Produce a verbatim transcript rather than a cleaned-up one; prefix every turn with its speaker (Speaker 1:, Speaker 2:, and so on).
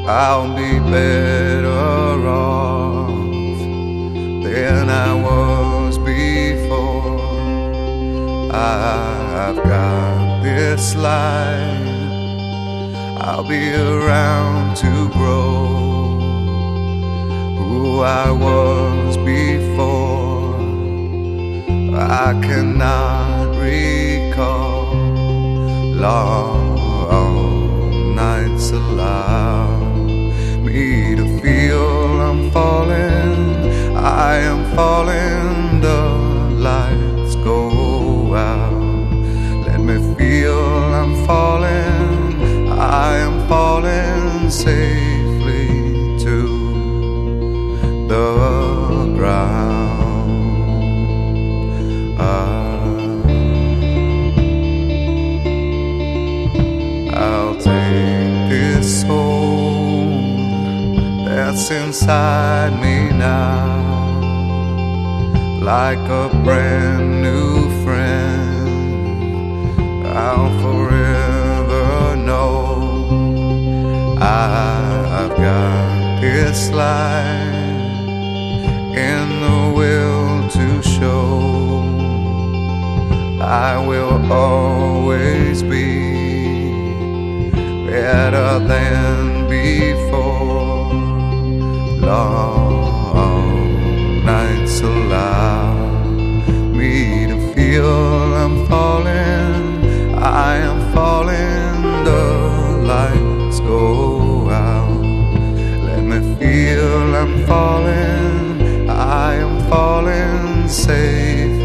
Speaker 1: I'll be better off than I was before. I've got this life, I'll be around to grow who I was before. I cannot recall long nights allow me to feel I'm falling, I am falling, the lights go out. Let me feel I'm falling, I am falling safely to the ground. I'll take this soul that's inside me now, like a brand new friend. I'll forever know I've got this life in the will to show. I will always be better than before. Long nights allow me to feel I'm falling, I am falling, the lights go out. Let me feel I'm falling, I am falling safe